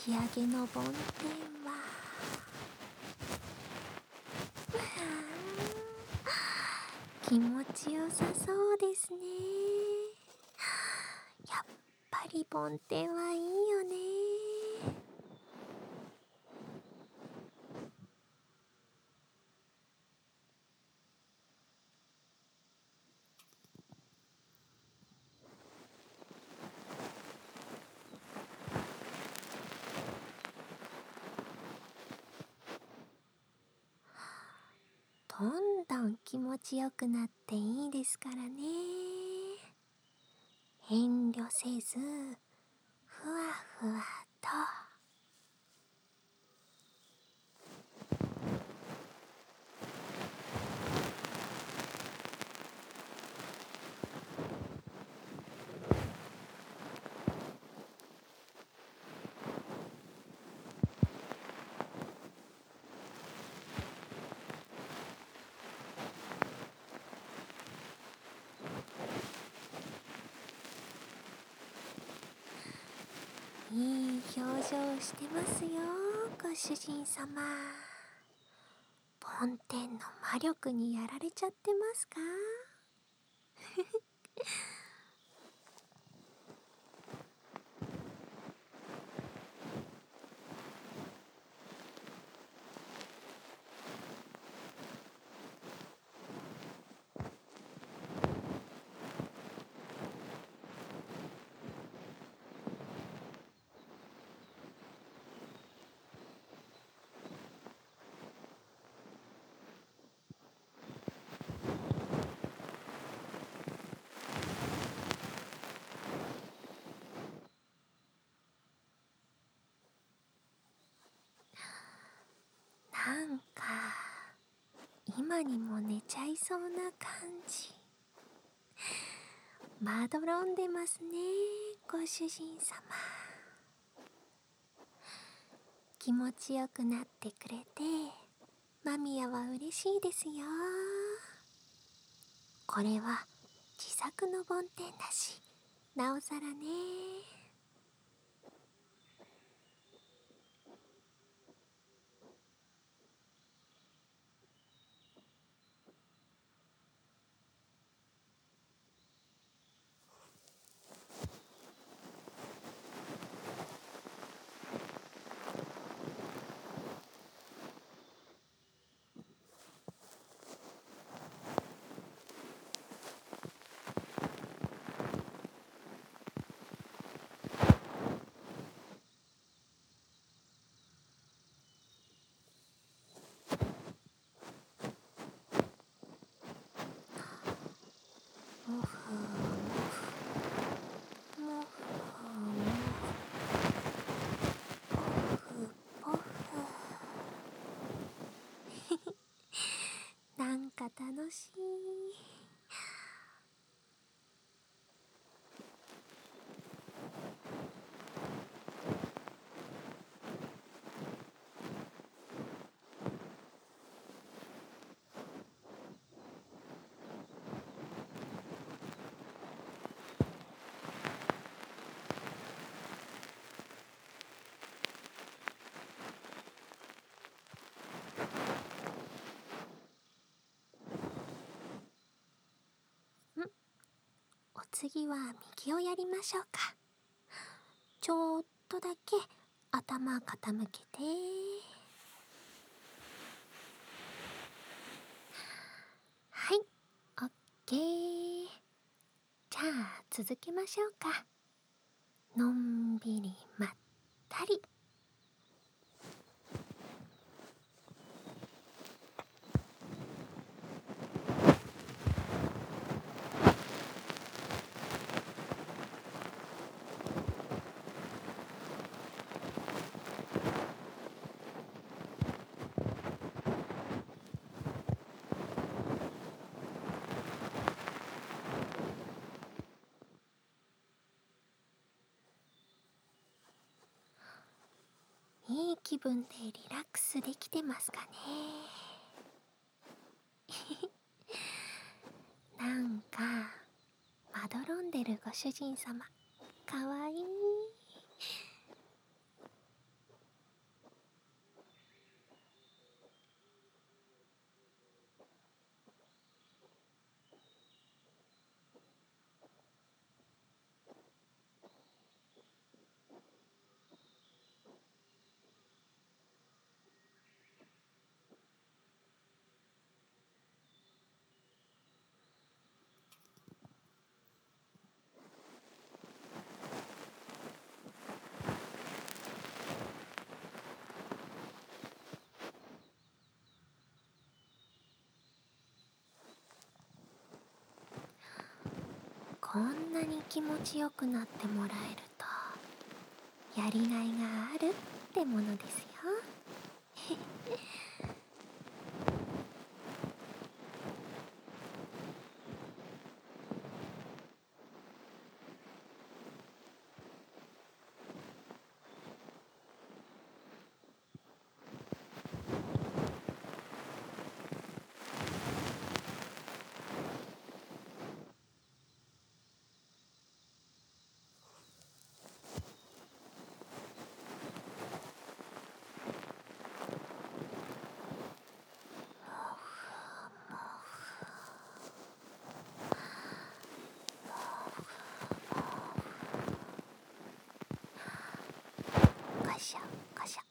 き上げの梵天は気持ちよさそうですね。やっぱり梵天はいいよね。どんどん気持ちよくなっていいですからね。遠慮せずふわふわと。いい表情してますよ、ご主人様。梵天の魔力にやられちゃってますか？なんか今にも寝ちゃいそうな感じ。まどろんでますね、ご主人様。気持ちよくなってくれてマミヤは嬉しいですよ。これは自作の梵天だし、なおさらね。もふもふもふもふぽふぽふなんか楽しい。お次は右をやりましょうか。ちょっとだけ頭傾けて。はい、オッケー。じゃあ続けましょうか。のんびりまったり。いい気分でリラックスできてますかね。なんかまどろんでるご主人様かわいい。 こんなに気持ちよくなってもらえるとやりがいがあるってものですよ。カシャカシャ。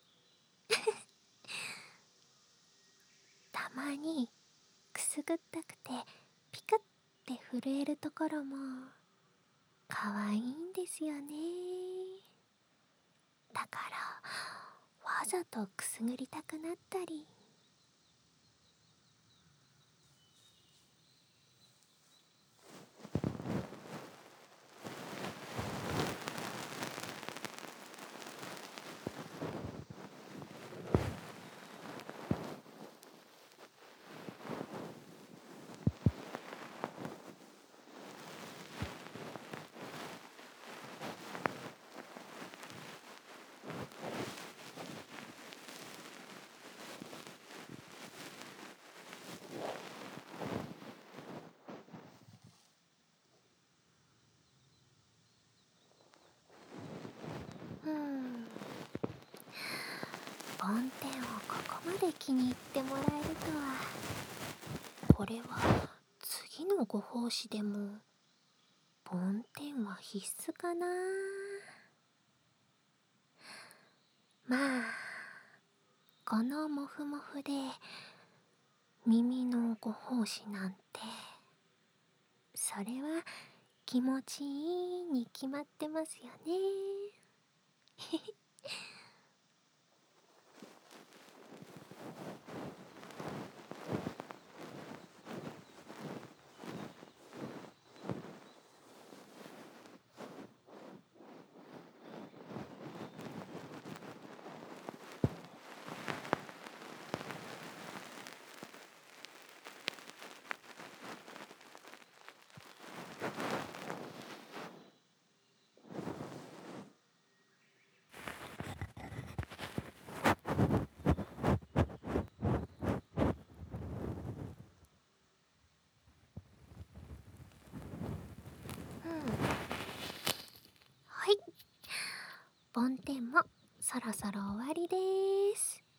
たまにくすぐったくてピクって震えるところもかわいいんですよね。だからわざとくすぐりたくなったり。梵天をここまで気に入ってもらえるとは。これは次のご奉仕でも梵天は必須かな。まあこのモフモフで耳のご奉仕なんて、それは気持ちいいに決まってますよね。はい、梵天もそろそろ終わりです。